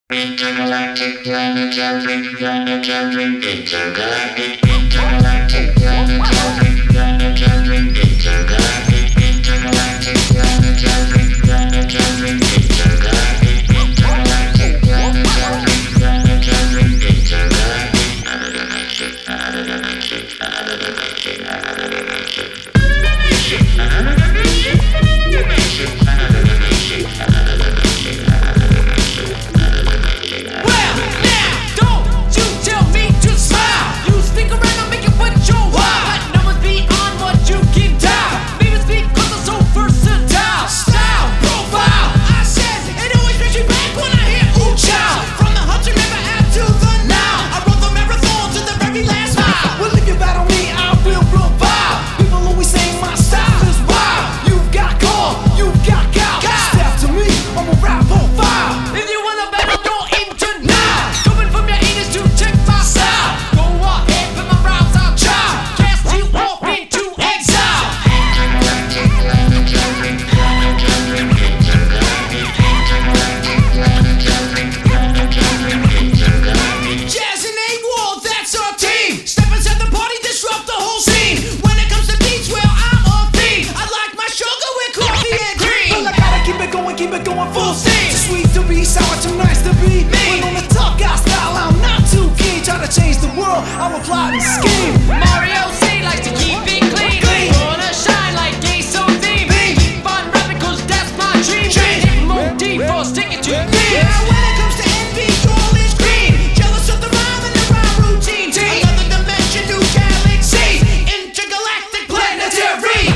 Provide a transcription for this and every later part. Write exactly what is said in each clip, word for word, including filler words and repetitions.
Intergalactic planetary, planetary, intergalactic, intergalactic, planetary, planetary, intergalactic, intergalactic, planetary, planetary, intergalactic, intergalactic, planetary, planetary, intergalactic, out of the matrix, out of the matrix, out of the matrix, out of the matrix. Out of the matrix, matrix, out of the matrix, out of the matrix, out of the matrix. Keep it going full steam. Too sweet to be sour, too nice to be me. When on the tough guy style, I'm not too keen. Try to change the world, I'm a plot and scheme. Mario C likes to keep it clean. Clean. Wanna shine like Ace O D. Keep on rapping cause that's my dream. Hit more deep for sticking to me. Now when it comes to envy, all is green. Jealous of the rhyme and the rhyme routine. Another dimension, new galaxy. Intergalactic planetary.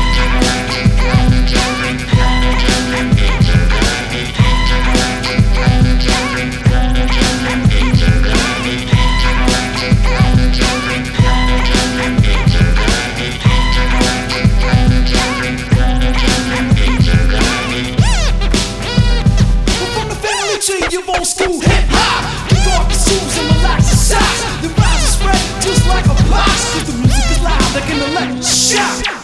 You've old school hip-hop. Kick off your shoes and relax your socks. The rhymes are spread just like a box. Cause the music is loud like an electric shock.